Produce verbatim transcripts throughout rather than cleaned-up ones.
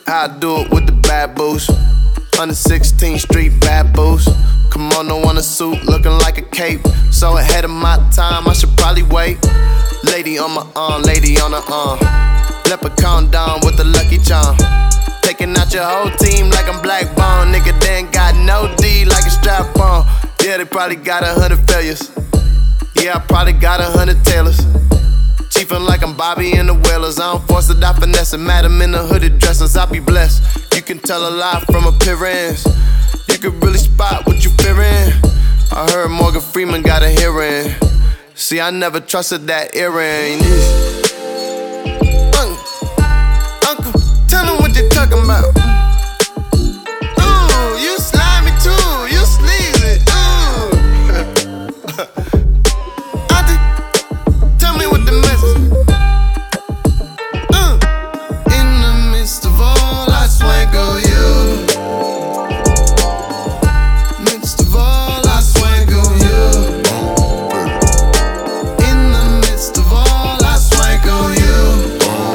How I do it with the bad boos. one sixteenth Street bad boos. Kimono on a suit, looking like a cape. So ahead of my time, I should probably wait. Lady on my arm, lady on her arm. Leprechaun down with the lucky charm. Taking out your whole team like I'm Black Bone. Nigga, they ain't got no D like a strap on. Yeah, they probably got a hundred failures. Yeah, I probably got a hundred tailors. Chiefin' like I'm Bobby and the Whalers. I don't force it, I finesse it. Madam in the hooded dresses, I be blessed. You can tell a lot from appearance. You can really spot what you fearing. I heard Morgan Freeman got a hearing. See, I never trusted that earring. Uncle, uncle, tell them what you talking about. Ooh, you slimy too, you sleazy. Ooh. Auntie, tell me what the message. Uh, in the midst of all, I swank you. Midst of all, I swank you. In the midst of all, I swank you.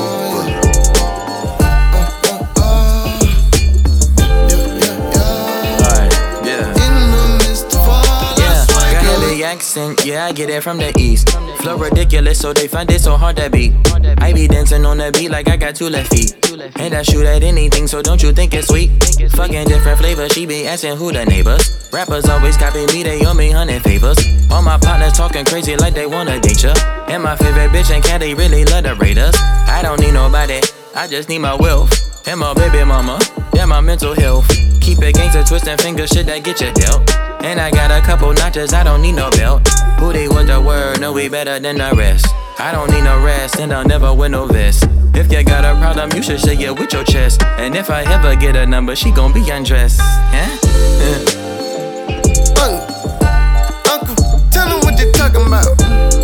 Accent, yeah, I get it from the east. Flow ridiculous, so they find it so hard to beat. I be dancing on the beat like I got two left feet. And I shoot at anything, so don't you think it's sweet? Fucking different flavors, she be asking who the neighbors. Rappers always copy me, they owe me hundred favors. All my partners talking crazy like they wanna date ya. And my favorite bitch and cat, they really love the Raiders. I don't need nobody, I just need my wealth. And my baby mama, yeah, my mental health. Keep it gangsta, twisting fingers, shit that get you dealt. And I got a couple notches, I don't need no belt. Who they want the word, know we better than the rest. I don't need no rest, and I'll never win no vest. If you got a problem, you should say it with your chest. And if I ever get a number, she gon' be undressed. Huh? Uncle, uncle, tell them what you talking about.